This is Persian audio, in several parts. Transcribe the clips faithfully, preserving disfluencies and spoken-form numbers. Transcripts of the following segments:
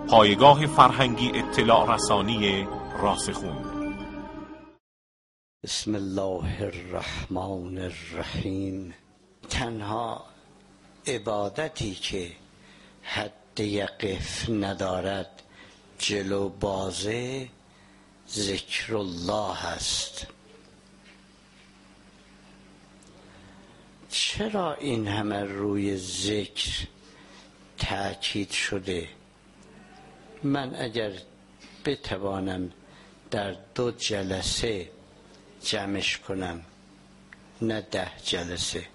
پایگاه فرهنگی اطلاع رسانی راسخون. بسم الله الرحمن الرحیم. تنها عبادتی که حد یقف ندارد جلو بازه ذکر الله است. چرا این همه روی ذکر تأکید شده؟ من اگر بتوانم در دو جلسه جمعش کنم، نه ده جلسه،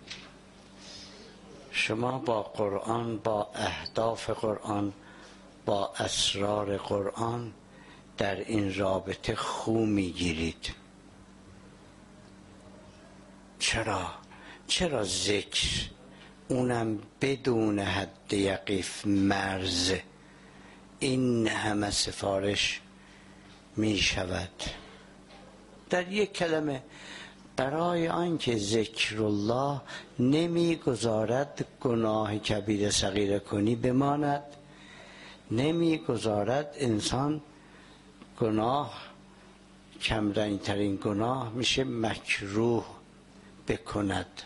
شما با قرآن، با اهداف قرآن، با اسرار قرآن در این رابطه خو میگیرید. چرا؟ چرا ذکر، اونم بدون حد یقف مرز، این همه سفارش می شود؟ در یک کلمه، برای آنکه ذکر الله نمی گذارد گناه کبیره صغیره کنی بماند، نمی گذارد انسان گناه، کمرنگ ترین گناه میشه مکروه بکند.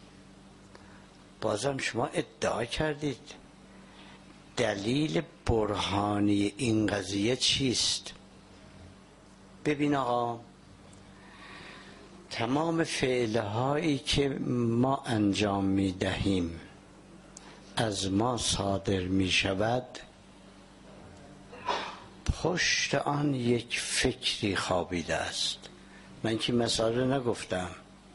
بازم شما ادعا کردید. دلیل برهانی این قضیه چیست؟ ببین آقا، تمام فعلهایی که ما انجام می دهیم، از ما صادر می شود، پشت آن یک فکری خوابیده است. من که مثال نگفتم،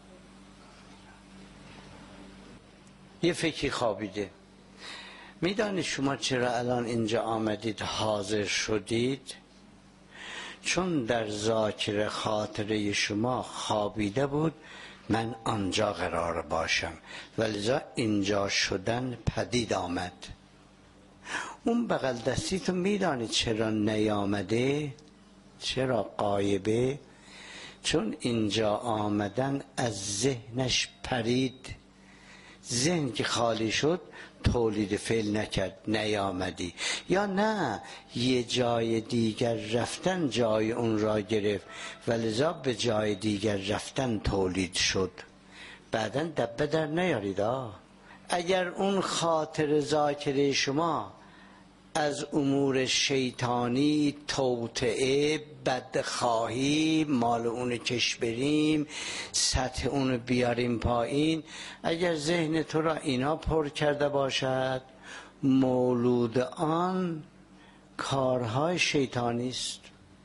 یه فکری خوابیده. میدانی شما چرا الان اینجا آمدید، حاضر شدید؟ چون در ذاکر خاطره شما خوابیده بود من آنجا قرار باشم، ولذا اینجا شدن پدید آمد. اون بغل دستی تو میدانی چرا نیامده؟ چرا غایبه؟ چون اینجا آمدن از ذهنش پرید. ذهن که خالی شد تولید فعل نکرد، نیامدی. یا نه، یه جای دیگر رفتن جای اون را گرفت، ولذا به جای دیگر رفتن تولید شد. بعدن دبه در نیارید. آه اگر اون خاطر ذاکره شما از امور شیطانی، توطئه، بدخواهی، مال اونو کش بریم، سطح اونو بیاریم پایین، اگر ذهن تو را اینا پر کرده باشد، مولود آن کارهای شیطانی است.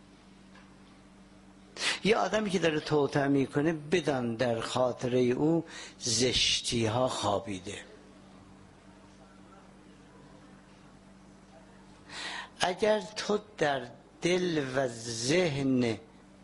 یه آدمی که داره توطئه میکنه، بدان در خاطره او زشتی ها خوابیده. اگر تو در دل و ذهن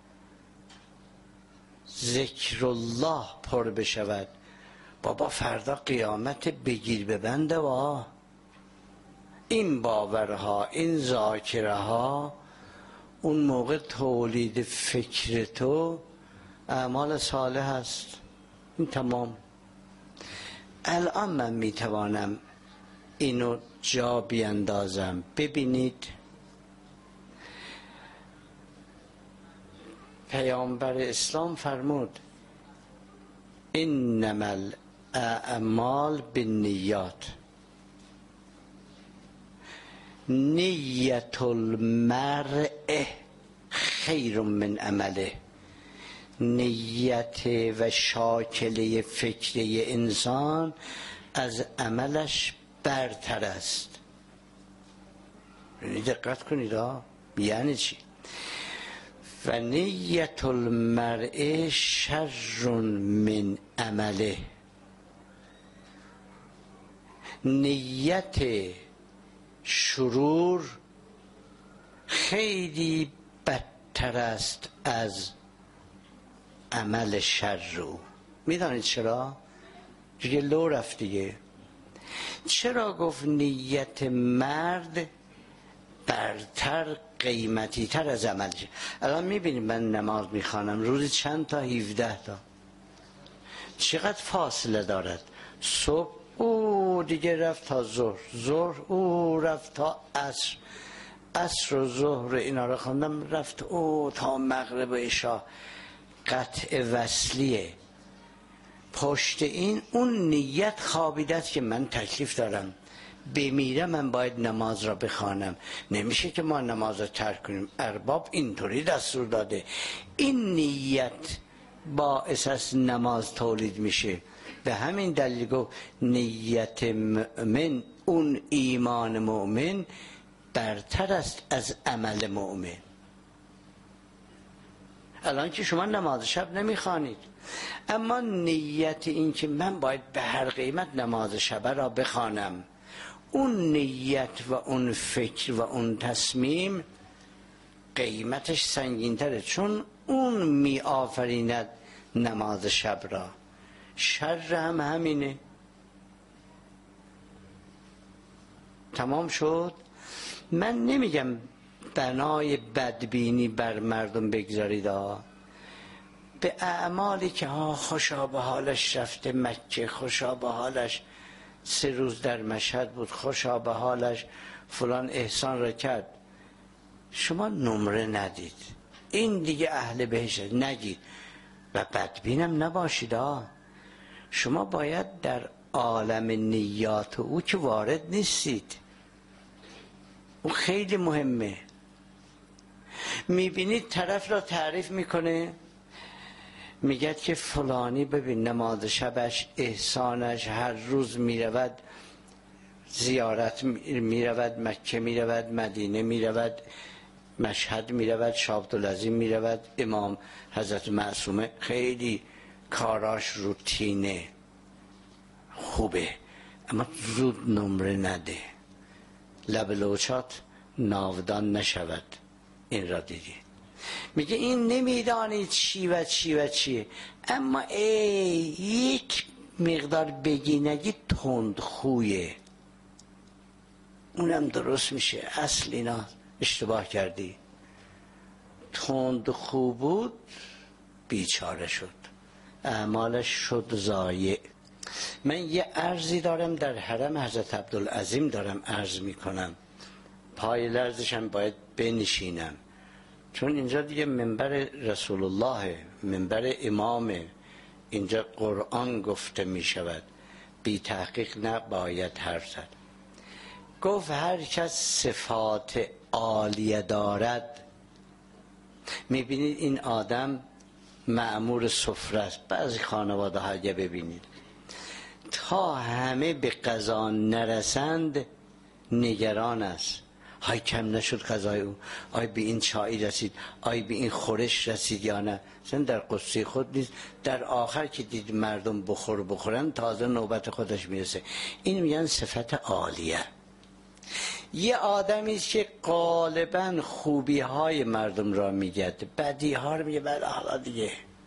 ذکر الله پر بشود، بابا فردا قیامت بگیر ببنده. وا این باورها، این ذاکره ها، اون موقع تولید فکر تو اعمال صالح است. این تمام. الان من میتوانم اینو جا بیندازم. ببینید، پیامبر اسلام فرمود انما الاعمال بالنیات. نیت المرء خیر من عمله. نیت و شاکله فکری انسان از عملش برتر است. دقت کنید ها، یعنی چی؟ و نیت المرء شر من عمله. نیت شرور خیلی بدتر است از عمل شر او. میدانید چرا؟ دیگه لو رفت دیگه. چرا گفت نیت مرد برتر، قیمتی تر از عملش؟ الان میبینید من نماز میخوانم روزی چند تا؟ هفده تا. چقدر فاصله دارد؟ صبح او دیگه رفت تا ظهر، ظهر او رفت تا عصر. عصر و ظهر اینا رو خوندم، رفت او تا مغرب و عشا قطع وصلیه. پشت این اون نیت خوابیده است که من تکلیف دارم، بمیرم من باید نماز را بخوانم، نمیشه که ما نماز را ترک کنیم، ارباب اینطوری دستور داده. این نیت باعث است نماز تولید میشه. به همین دلیل گفت نیت مؤمن، اون ایمان مؤمن برتر است از عمل مؤمن. الان که شما نماز شب نمیخوانید، اما نیت این که من باید به هر قیمت نماز شب را بخوانم، اون نیت و اون فکر و اون تصمیم قیمتش سنگین‌تره، چون اون می آفریند نماز شب را. شر هم همینه. تمام شد. من نمیگم بنای بدبینی بر مردم بگذارید ها. به اعمالی که ها خوشا به حالش رفته مکه، خوشا به حالش سه روز در مشهد بود، خوشا به حالش فلان احسان را کرد، شما نمره ندید. این دیگه اهل بهشت نگید و بدبینم نباشید ها. شما باید در عالم نیات او که وارد نیستید، اون خیلی مهمه. میبینید طرف را تعریف میکنه، میگه که فلانی ببین نماز شبش، احسانش، هر روز میرود زیارت میرود، مکه میرود، مدینه میرود، مشهد میرود، شاه عبدالعظیم میرود، امام حضرت معصومه، خیلی کاراش روتینه خوبه، اما زود نمره نده، لب لوچات ناودان نشود. این را دیدی. میگه این نمیدانید چی و چی و چیه، اما ای یک مقدار بگی نگی تند خویه، اونم درست میشه. اصل اینا اشتباه کردی. تند خو بود بیچاره شد، اعمالش شد ضایع. من یه عرضی دارم در حرم حضرت عبدالعظیم دارم عرض میکنم، پای لرزشم باید بنشینم، چون اینجا دیگه منبر رسول الله، منبر امامه، اینجا قرآن گفته می شود، بی تحقیق نباید حرف زد. گفت هر کس صفات عالیه دارد، می بینید این آدم مأمور سفره است، بعضی خانواده ها اگه ببینید تا همه به قضا نرسند نگران است، های کم نشد غذای او، آی به این چای رسید، آی به این خورش رسید یا نه. مثلا در قصه خود نیست، در آخر که دید مردم بخور بخورن تازه نوبت خودش میرسه. این میگن صفت عالیه. یه آدمی است که غالبا خوبی های مردم را میگد، بدی ها رو میگه بله حالا دیگه.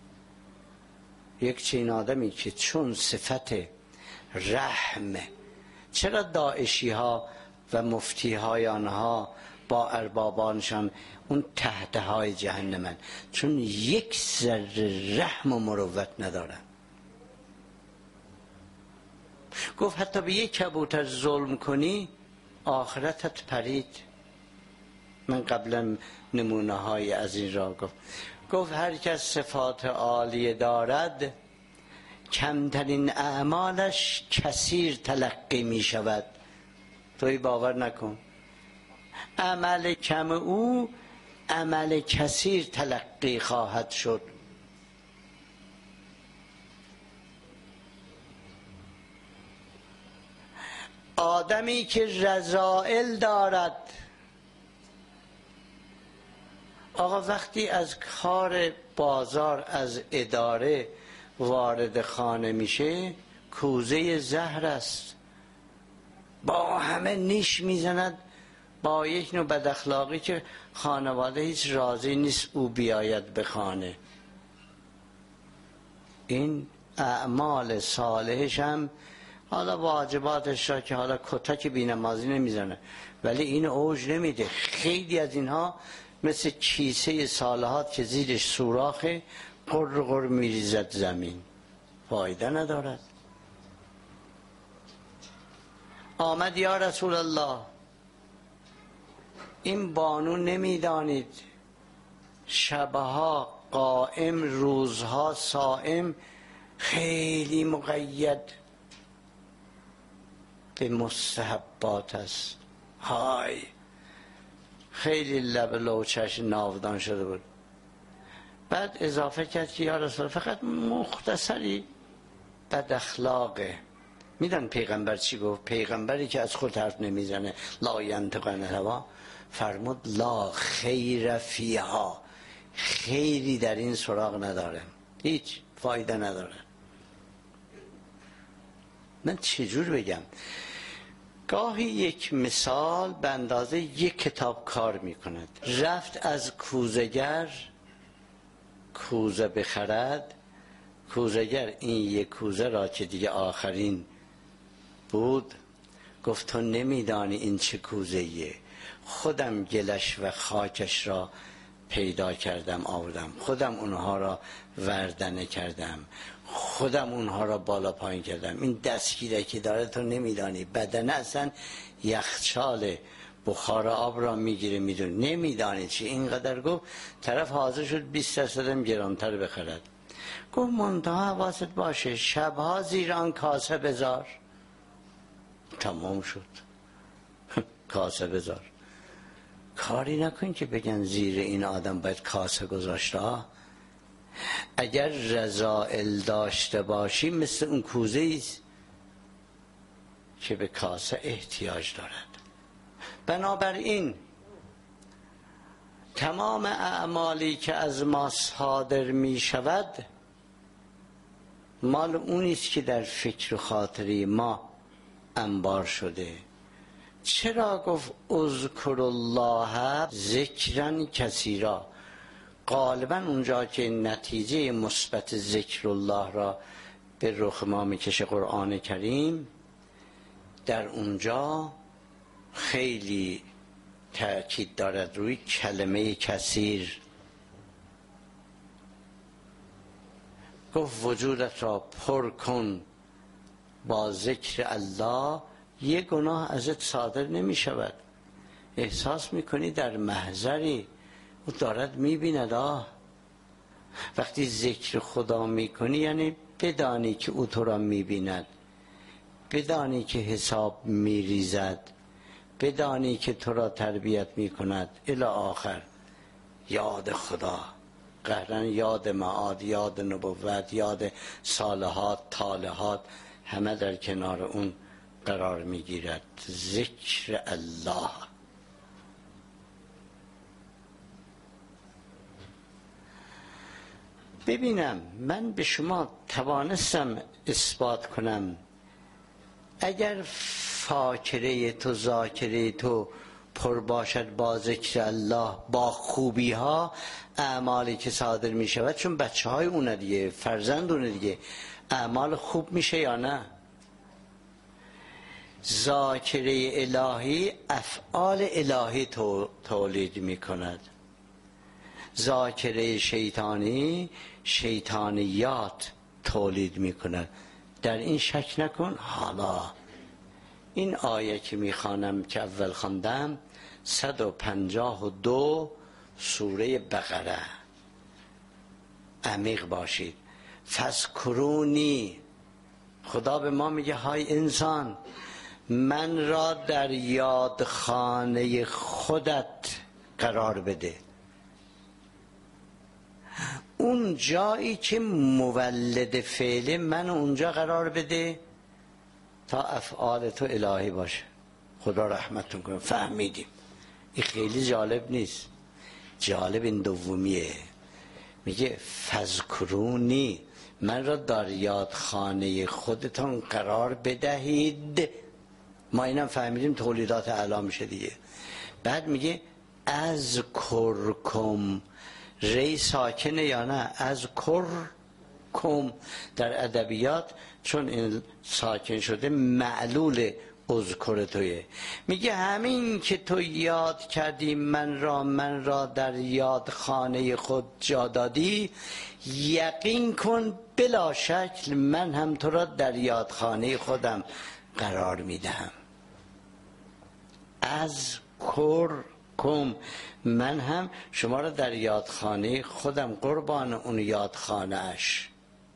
یک چنین آدمی که چون صفت رحم، چرا داعشی ها و مفتی های آنها با اربابانشان اون تحت های جهنمن؟ چون یک ذره رحم و مروت ندارن. گفت حتی به یک کبوتر ظلم کنی آخرتت پرید. من قبلا نمونه های از این را گفت. گفت هر کس صفات عالیه دارد کمترین اعمالش کثیر تلقی می شود. توی باور نکن، عمل کم او عمل کثیر تلقی خواهد شد. آدمی که رذائل دارد، آقا وقتی از کار بازار از اداره وارد خانه میشه کوزه زهر است، با همه نیش میزند، با یک نوع بد اخلاقی که خانواده هیچ راضی نیست او بیاید به خانه. این اعمال صالحش هم حالا واجباتش را که حالا کتک بی‌نمازی نمیزنه ولی این اوج نمیده. خیلی از اینها مثل کیسه صالحات که زیرش سوراخه، قر قر میریزد زمین، فایده ندارد. آمد یا رسول الله، این بانو نمیدانید شبها قائم، روزها صائم، خیلی مقید به مستحبات است. های خیلی لب لوچش ناودان شده بود. بعد اضافه کرد که یا رسول فقط مختصری بد اخلاقه. میدن پیغمبر چی گفت؟ پیغمبری که از خود حرف نمیزنه، لا ینطق عن الهوا، فرمود لا خیر فیها، خیری در این سراغ نداره، هیچ فایده نداره. من چجور بگم؟ گاهی یک مثال به اندازه یک کتاب کار میکند. رفت از کوزه‌گر کوزه بخرد، کوزه‌گر این یک کوزه را که دیگه آخرین بود گفت تو نمیدانی این چه کوزه‌ایه، خودم گلش و خاکش را پیدا کردم آوردم، خودم اونها را وردنه کردم، خودم اونها را بالا پایین کردم، این دستگیره که داره تو نمیدانی، بدنه اصلا یخچال بخار آب را میگیره، میدونی نمیدانی چی. اینقدر گفت طرف حاضر شد بیست درصد هم گرانتر بخرد. گفت منتها حواست باشه شبها زیر آن کاسه بذار. تمام شد. کاسه بذار. کاری نکن که بگن زیر این آدم باید کاسه گذاشته. اگر رذائل داشته باشی مثل اون کوزه ایست که به کاسه احتیاج دارد. بنابراین تمام اعمالی که از ما صادر می شود مال اونیست که در فکر و خاطری ما انبار شده. چرا گفت اذکر الله ذکرا کثیرا؟ غالبا اونجا که نتیجه مثبت ذکر الله را به رخ ما میکشه قرآن کریم، در اونجا خیلی تأکید دارد روی کلمه کثیر. گفت وجودت را پر کن با ذکر الله، یه گناه ازت صادر نمی شود. احساس میکنی در محضری او دارد میبیند. آه وقتی ذکر خدا میکنی یعنی بدانی که او تو را میبیند، بدانی که حساب میریزد، بدانی که تو را تربیت میکند الی آخر. یاد خدا قهرن، یاد معاد، یاد نبوت، یاد صالحات، طالحات، همه در کنار اون قرار میگیرد. ذکر الله. ببینم من به شما توانستم اثبات کنم اگر فاکره تو ذاکره تو پر باشد با ذکر الله، با خوبی ها اعمالی که صادر می شود، چون بچه های اونه دیگه، فرزند اونه دیگه، اعمال خوب میشه یا نه؟ ذاکره الهی افعال الهی تو تولید می کند، ذاکره شیطانی شیطانیات تولید می کند. در این شک نکن. حالا این آیه که می خوانم که اول خواندم صد و پنجاه و دو سوره بقره، عمیق باشید. فذکرونی، خدا به ما میگه های انسان من را در یادخانه خودت قرار بده. اون جایی که مولد فعل من اونجا قرار بده تا افعال تو الهی باشه. خدا رحمتون کنه. فهمیدیم. این خیلی جالب نیست، جالب این دومیه. میگه فذکرونی، من را در یادخانه خودتان قرار بدهید. ما اینم فهمیدیم تولیدات اعلی میشه دیگه. بعد میگه از کرکم، ری ساکنه یا نه؟ از کرکم در ادبیات چون این ساکن شده معلول اذکر تویه. میگه همین که تو یاد کردی من را من را در یادخانه خود جا دادی، یقین کن بلا شکل من هم تو را در یادخانه خودم قرار میدهم. از کر کم، من هم شما را در یادخانه خودم قربان اون یادخانه اش.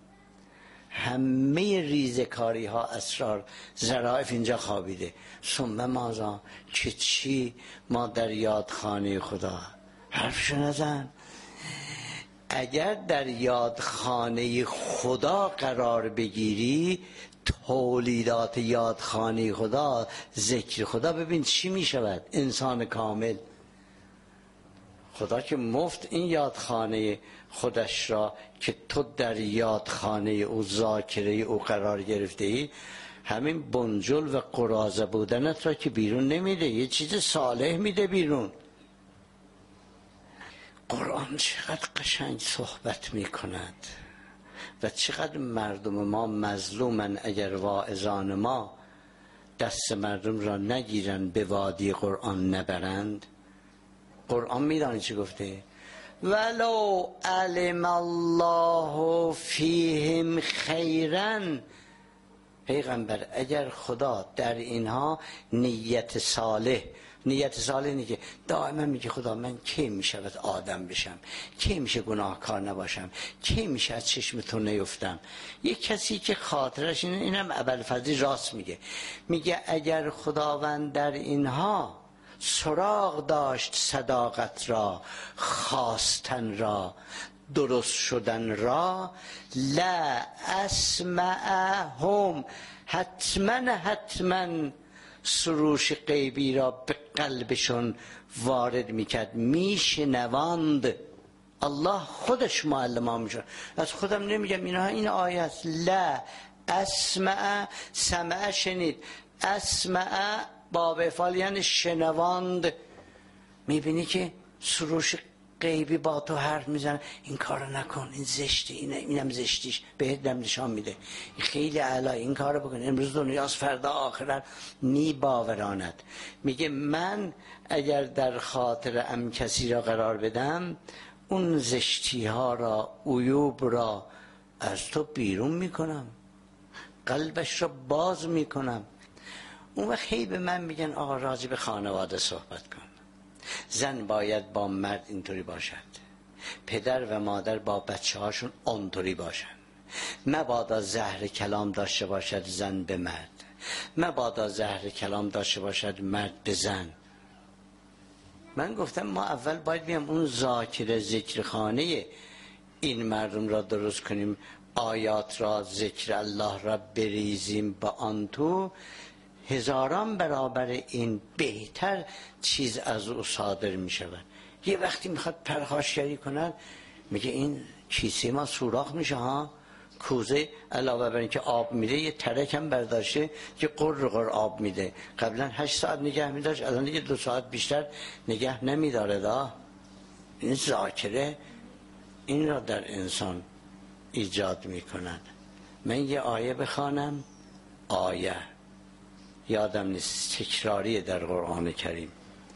همه ریزکاری ها، اسرار، ظرافت اینجا خوابیده. ثم مازا، که چی؟ ما در یادخانه خدا. حرفشو نزن. اگر در یادخانه خدا قرار بگیری، تولیدات یادخانه خدا، ذکر خدا، ببین چی می شود. انسان کامل. خدا که مفت این یادخانه خودش را که تو در یادخانه او، ذاکره او قرار گرفته ای، همین بنجل و قراضه بودنت را که بیرون نمیده، یه چیز صالح میده بیرون. قرآن چقدر قشنگ صحبت میکند و چقدر مردم ما مظلومن اگر واعظان ما دست مردم را نگیرن، به وادی قرآن نبرند. قرآن میدانی چی گفته؟ ولو علم الله فیهم خیرا. پیغمبر اگر خدا در اینها نیت صالح، نیت صالح اینه که دائما میگه خدا من کی میشود آدم بشم، کی میشه گناهکار نباشم، کی میشه از چشم تو نیفتم. یک کسی که خاطرش اینه، اینم ابوالفضل راست میگه، میگه اگر خداوند در اینها سراغ داشت صداقت را، خواستن را، درست شدن را، لا اسمعهم، حتما حتما سروش غیبی را به قلبشون وارد میکرد، میشنواند. الله خودش معلم ها میشون. از خودم نمیگم، اینها این آیه است. لا اسمع، سمع شنید، اسمع باب افعال یعنی شنواند. میبینی که سروش غیبی با تو حرف میزنه، این کارو نکن، این زشته، اینه، اینم زشتیش بهت دم نشان میده، این خیلی اعلی، این کارو بکن، امروز دنیاست فردا آخرت، می باوراند. میگه من اگر در خاطر ام کسی را قرار بدم، اون زشتی ها را، عیوب را از تو بیرون میکنم، قلبش را باز میکنم. اون وقت هی به من میگن آقا راجع به خانواده صحبت کن. زن باید با مرد اینطوری باشد، پدر و مادر با بچه هاشون اونطوری باشن، مبادا زهر کلام داشته باشد زن به مرد، مبادا زهر کلام داشته باشد مرد به زن. من گفتم ما اول باید بیام اون ذاکر ذکرخانه این مردم را درست کنیم، آیات را، ذکر الله را بریزیم با آن تو، هزاران برابر این بهتر چیز از او صادر می شود. یه وقتی میخواد پرخاشگری کند، میگه این کیسه ما سوراخ میشه ها، کوزه علاوه بر اینکه آب میده یه ترک هم برداشته که قر قر آب میده. قبلا هشت ساعت نگه میداشت، الان دیگه دو ساعت بیشتر نگه نمیداره. دا این ذاکره این را در انسان ایجاد میکند. من یه آیه بخوانم، آیه یادم نیست، تکراریه در قرآن کریم.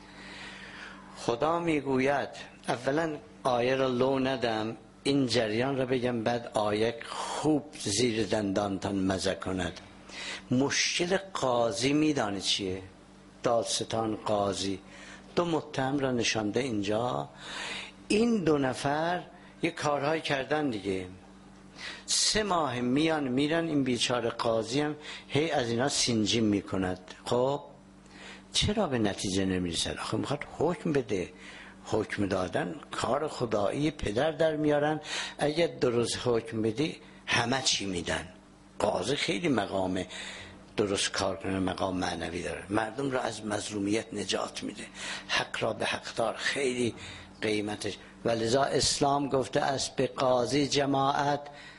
خدا میگوید، اولا آیه را لو ندم، این جریان را بگم، بعد آیه خوب زیر دندانتان مزه کند. مشکل قاضی میدانی چیه؟ دادستان، قاضی دو متهم را نشانده اینجا، این دو نفر یه کارهای کردن دیگه، سه ماه میان میرن، این بیچاره قاضی هم هی از اینا سینجیم میکند. خب چرا به نتیجه نمیرسن؟ آخه میخواد حکم بده، حکم دادن کار خدایی، پدر در میارن، اگه درست حکم بدی همه چی میدن. قاضی خیلی مقام درست کار کنه، مقام معنوی داره، مردم را از مظلومیت نجات میده، حق را به حقدار، خیلی قیمتش. ولذا اسلام گفته است به قاضی جماعت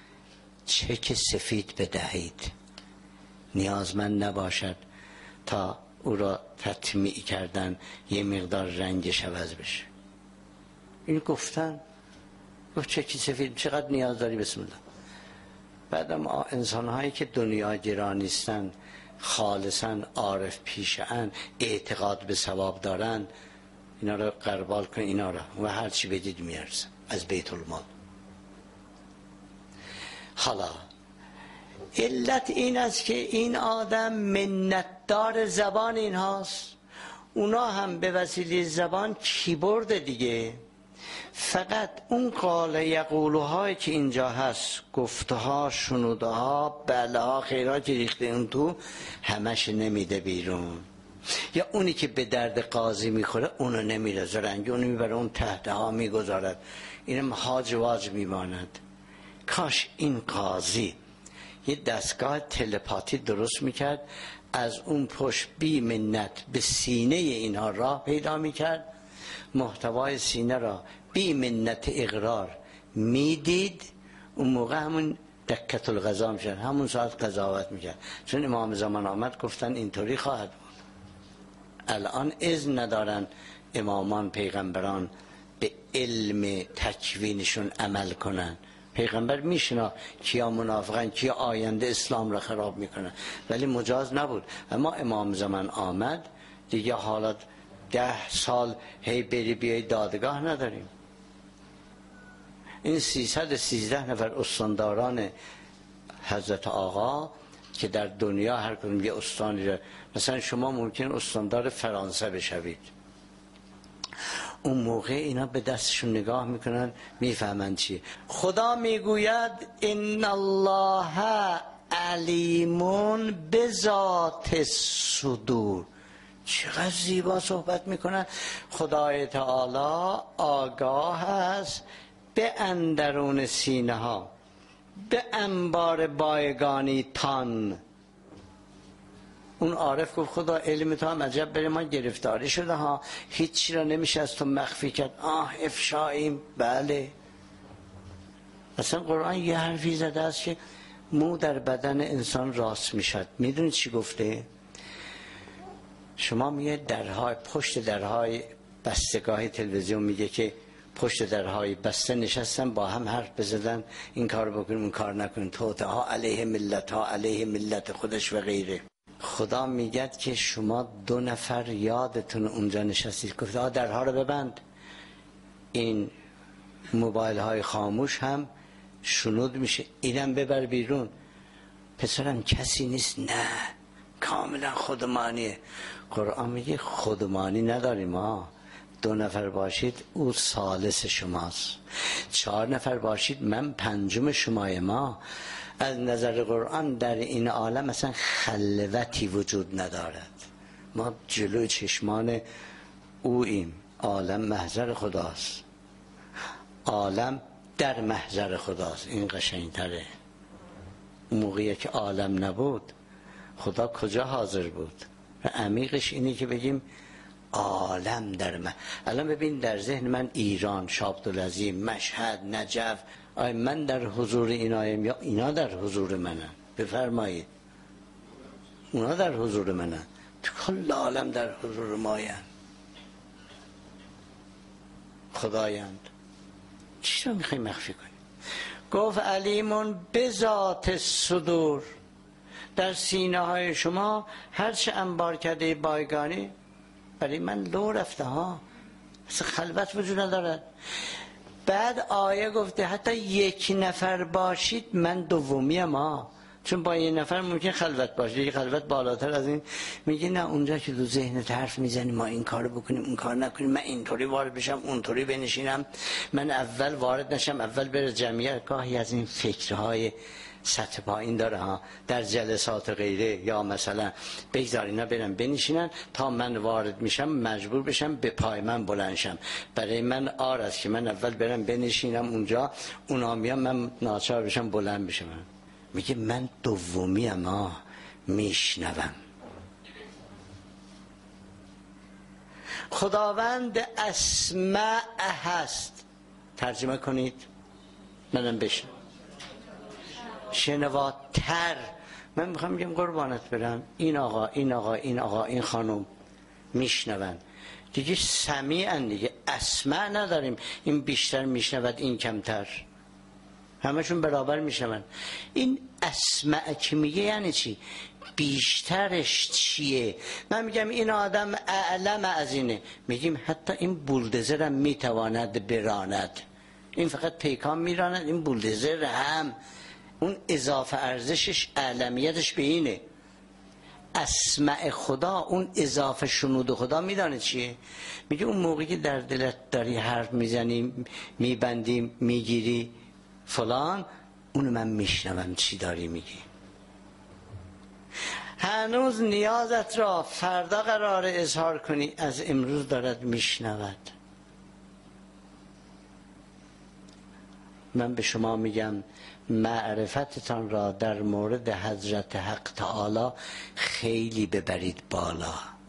چک سفید بدهید، نیازمند نباشد تا او را تطمیع کردن یه مقدار رنگش عوض بشه. این گفتن گفت چکی سفید، چقدر نیاز داری؟ بسم الله. بعدم انسان هایی که دنیا گران نیستن، خالصا عارف پیشه‌اند، اعتقاد به ثواب دارن، اینا رو قربال کن، اینا رو و هر چی بدید میارزن از بیت المال. حالا علت این است که این آدم منتدار زبان این هاست، اونا هم به وسیله زبان کیبورد دیگه، فقط اون قال یقولوهایی که اینجا هست، گفته ها، شنوده ها، بله ها، خیرها که ریخته اون تو، همش نمیده بیرون. یا اونی که به درد قاضی میخوره اونو نمیره زرنگی، اونو میبره اون تحته ها میگذارد، اینم حاج واج میماند. کاش این قاضی یه دستگاه تلپاتی درست میکرد، از اون پشت بی منت به سینه اینها راه پیدا میکرد، محتوای سینه را بی منت اقرار میدید، اون موقع همون دکت القضا میشن، همون ساعت قضاوت میکرد. چون امام زمان آمد گفتن اینطوری خواهد بود. الان اذن ندارن امامان پیغمبران به علم تکوینشون عمل کنن. پیغمبر میشنا کیا منافقن، کیا آینده اسلام را خراب میکنن، ولی مجاز نبود. اما امام زمان آمد دیگه، حالا ده سال هی بری بیای دادگاه نداریم. این سیصد و سیزده نفر استانداران حضرت آقا که در دنیا هر کدوم یه استانی را، مثلا شما ممکن استاندار فرانسه بشوید، اون موقع اینا به دستشون نگاه میکنن میفهمن چیه. خدا میگوید ان الله علیمون بذات الصدور. چقدر زیبا صحبت میکنن. خدای تعالی آگاه است به اندرون سینه ها، به انبار بایگانی تان. اون عارف گفت خدا علم تو هم عجب بره ما گرفتاری شده ها، هیچی را نمیشه از تو مخفی کرد. آه افشاییم. بله اصلا قرآن یه حرفی زده است که مو در بدن انسان راست میشد. میدونید چی گفته؟ شما میگه درهای پشت درهای بستگاه تلویزیون میگه که پشت درهای بسته نشستن با هم حرف بزدن، این کار بکنیم اون کار نکنیم، توته ها علیه ملت ها علیه ملت خودش و غیره. خدا میگه که شما دو نفر یادتون اونجا نشستید، گفت آه درها رو ببند. این موبایل های خاموش هم شنود میشه، اینم ببر بیرون. پسرم کسی نیست، نه کاملا خودمانیه. قرآن میگه خودمانی نداریم ما. دو نفر باشید او ثالث شماست، چهار نفر باشید من پنجم شمای. ما از نظر قرآن در این عالم مثلا خلوتی وجود ندارد. ما جلوی چشمان اویم. عالم محضر خداست، عالم در محضر خداست. این قشنگتره. موقعی که عالم نبود خدا کجا حاضر بود؟ و عمیقش اینه که بگیم عالم در من. الان ببین در ذهن من ایران، شابدالعظیم، مشهد، نجف، آیا من در حضور اینایم یا اینا در حضور منن؟ بفرمایید. اونا در حضور منن، تو کل عالم در حضور ماین. خدایند. چی رو میخوایی مخفی کنی؟ گفت علیمون بذات الصدور. در سینه های شما هرچه انبار کرده بایگانی برای من لو رفته ها، اصلا خلوت وجود ندارد. بعد آیه گفته حتی یک نفر باشید من دومیم ها، چون با یک نفر ممکن خلوت باشه، یک خلوت بالاتر از این. میگه نه اونجا که تو ذهنت حرف میزنی ما این کارو بکنیم اون کار نکنیم، من اینطوری وارد بشم اونطوری بنشینم، من اول وارد نشم اول بره جمعیت. گاهی از این فکرهای سطح پایین داره ها در جلسات غیره، یا مثلا بگذار اینا برن بنشینن تا من وارد میشم مجبور بشم به پای من بلند شم. برای من آر است که من اول برم بنشینم اونجا، اونا میان من ناچار بشم بلند بشم. میگه من دومی اما میشنوم. خداوند اسمع هست. ترجمه کنید منم بشنم. شنواتر. من میخوام بگم قربانت برم این آقا این آقا این آقا این خانم میشنون دیگه، سمیعن دیگه. اسمع نداریم این بیشتر میشنود این کمتر، همشون برابر میشنون. این اسمع که میگه یعنی چی؟ بیشترش چیه؟ من میگم این آدم اعلم از اینه، میگیم حتی این بولدزر هم میتواند براند. این فقط پیکان میراند، این بولدزر هم اون اضافه ارزشش اعلمیتش به اینه. اسمع خدا، اون اضافه شنود خدا میدانه چیه؟ میگه اون موقعی که در دلت داری حرف میزنی، میبندی، میگیری فلان، اونو من میشنوم چی داری میگی. هنوز نیازت را فردا قرار اظهار کنی، از امروز دارد میشنود. من به شما میگم معرفتتان را در مورد حضرت حق تعالی خیلی ببرید بالا.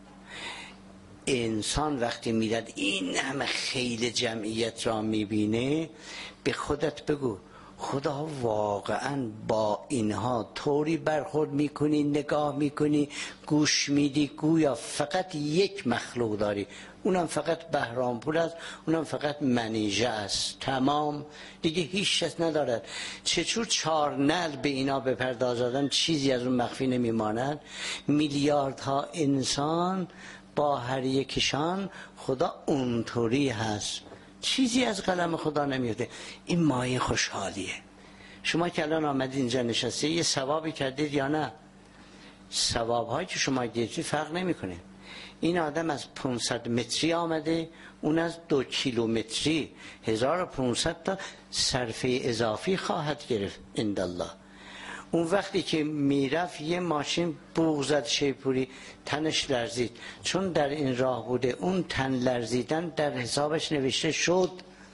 انسان وقتی میرد این همه خیل جمعیت را میبینه، به خودت بگو خدا واقعا با اینها طوری برخورد میکنی، نگاه میکنی، گوش میدی، گویا فقط یک مخلوق داری، اونم فقط بهرامپور است، اونم فقط منیژه است، تمام دیگه هیچ چیز ندارد. چطور چهار نعل به اینا بپردازادن چیزی از اون مخفی نمیماند؟ میلیاردها انسان با هر یکشان خدا اونطوری هست، چیزی از قلم خدا نمیاده. این مایه خوشحالیه. شما که الان آمدید اینجا نشسته، یه ثوابی کردید یا نه؟ ثواب هایی که شما گرفتید فرق نمیکنه. این آدم از پانصد متری آمده، اون از دو کیلومتری، هزار و پانصد تا صرفه اضافی خواهد گرفت اندالله. اون وقتی که میرفت یه ماشین بوق زد شیپوری، تنش لرزید، چون در این راه بوده. اون تن لرزیدن در حسابش نوشته شد.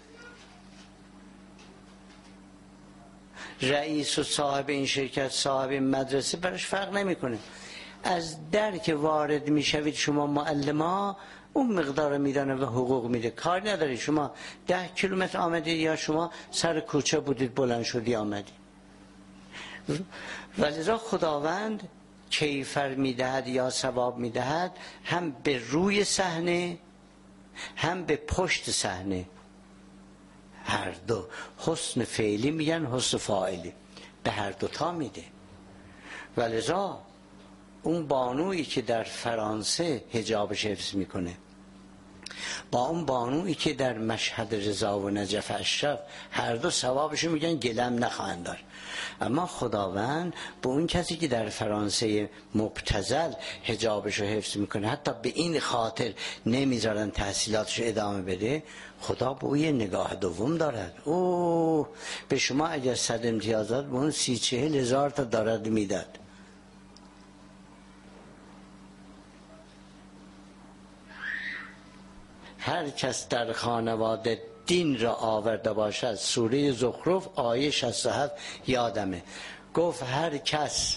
رئیس و صاحب این شرکت، صاحب این مدرسه، براش فرق نمیکنه. از در که وارد میشوید شما معلما، اون مقدار میدانه و حقوق میده. کار نداری شما ده کیلومتر آمدید یا شما سر کوچه بودید بلند شدی آمدید. ولذا خداوند کیفر میدهد یا ثواب میدهد، هم به روی صحنه هم به پشت صحنه، هر دو. حسن فعلی میگن حسن فاعلی، به هر دو تا میده. ولذا اون بانویی که در فرانسه حجابش حفظ میکنه با اون بانویی که در مشهد رضا و نجف اشرف، هر دو ثوابشو میگن گلم نخواهند داشت. اما خداوند به اون کسی که در فرانسه مبتذل حجابشو حفظ میکنه، حتی به این خاطر نمیذارن تحصیلاتشو ادامه بده، خدا به اون یه نگاه دوم دارد. اوه به شما اگر صد امتیازات به اون سی چهل هزار تا دارد میداد. هر کس در خانواده دین را آورده باشد، سوره زخرف آیه شصت و هفت یادمه، گفت هر کس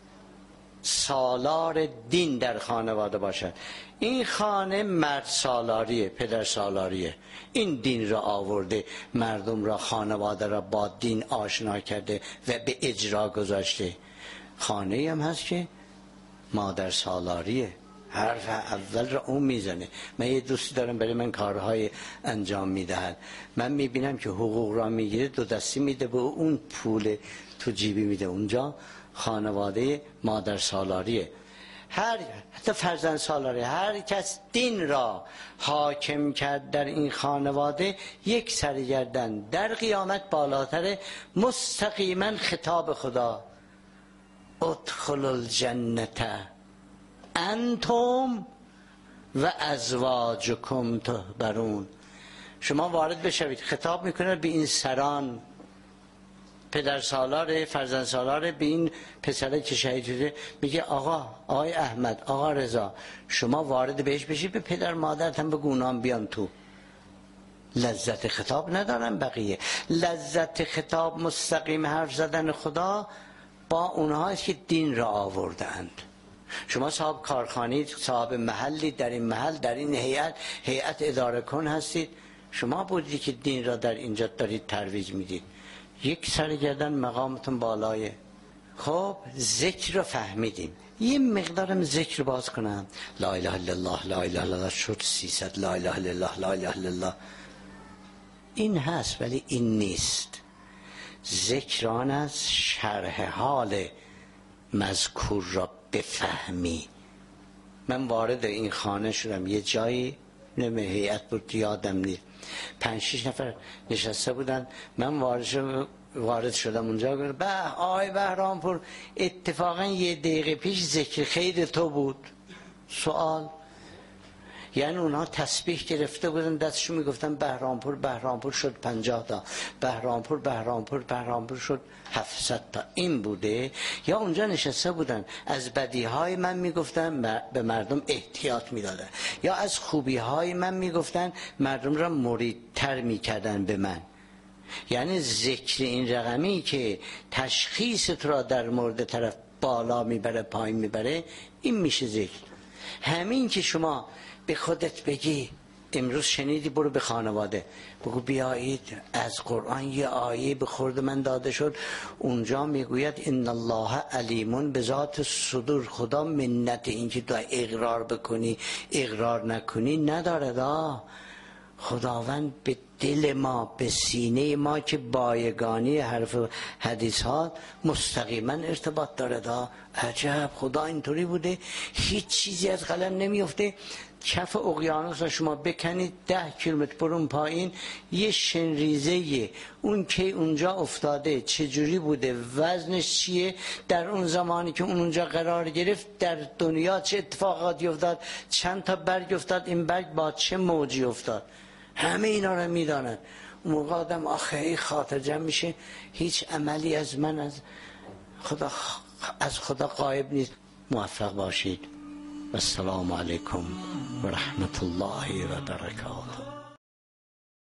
سالار دین در خانواده باشد. این خانه مرد سالاریه، پدر سالاریه، این دین را آورده، مردم را، خانواده را با دین آشنا کرده و به اجرا گذاشته. خانه هم هست که مادر سالاریه، حرف اول را اون میزنه. من یه دوستی دارم برای من کارهای انجام میدهد، من میبینم که حقوق را میگیره دو دستی میده به اون، پول تو جیبی میده اونجا. خانواده مادر سالاریه، هر حتی فرزند سالاریه. هر کس دین را حاکم کرد در این خانواده، یک سرگردن در قیامت بالاتر، مستقیما خطاب خدا ادخلوا الجنة انتم و ازواجکم تحبرون. شما وارد بشوید. خطاب میکنه به این سران، پدر سالار، فرزند سالار، به این پسره که شهید شده، میگه آقا، آقای احمد، آقا رضا، شما وارد بهش بشید، به پدر مادرت هم بگو اونام بیان تو. لذت خطاب ندارن بقیه. لذت خطاب مستقیم حرف زدن خدا با اونهاست که دین را آوردند. شما صاحب کارخانه، صاحب محلی، در این محل، در این هیئت، هیئت اداره کن هستید. شما بودی که دین را در اینجا دارید ترویج میدید. یک سرگردن مقامتون بالایه. خب ذکر رو فهمیدیم، یه مقدارم ذکر باز کنم. لا اله الا الله، لا اله الا الله شد سیصد، لا اله الا الله، لا اله الا الله. این هست ولی این نیست. ذکر آن است شرح حال مذکور را بفهمی. من وارد این خانه شدم، یه جایی نمه هیئت بود یادم نیست، پنج شیش نفر نشسته بودن، من وارد شدم، وارد شدم اونجا گفتم به آقای بهرامپور اتفاقا یه دقیقه پیش ذکر خیر تو بود. سوال یعنی اونها تسبیح گرفته بودن دستشون میگفتن بهرامپور بهرامپور شد پنجاه تا، بهرامپور بهرامپور بهرامپور شد هفتصد تا. این بوده؟ یا اونجا نشسته بودن از بدیهای من میگفتن به مردم احتیاط میدادن، یا از خوبیهای من میگفتن مردم را مریدتر میکردن به من. یعنی ذکر این رقمی که تشخیصت را در مورد طرف بالا میبره پایین میبره، این میشه ذکر. همین که شما به خودت بگی امروز شنیدی برو به خانواده بگو بیایید از قرآن یه آیه به خورد من داده شد اونجا میگوید ان الله علیمون به ذات صدور. خدا منت این که تو اقرار بکنی اقرار نکنی نداره. دا خداوند به دل ما به سینه ما که بایگانی حرف حدیث ها مستقیما ارتباط داره. دا عجب خدا اینطوری بوده هیچ چیزی از قلم نمیفته. کف اقیانوس را شما بکنید ده کیلومتر برون پایین یه شنریزه اون که اونجا افتاده چجوری بوده وزنش چیه در اون زمانی که اون اونجا قرار گرفت در دنیا چه اتفاقاتی افتاد چند تا برگ افتاد این برگ با چه موجی افتاد همه اینا رو میدانند. اون موقع آدم آخری خاطر جمع میشه هیچ عملی از من از خدا از خدا غایب نیست. موفق باشید. السلام علیکم و رحمت الله و برکاته.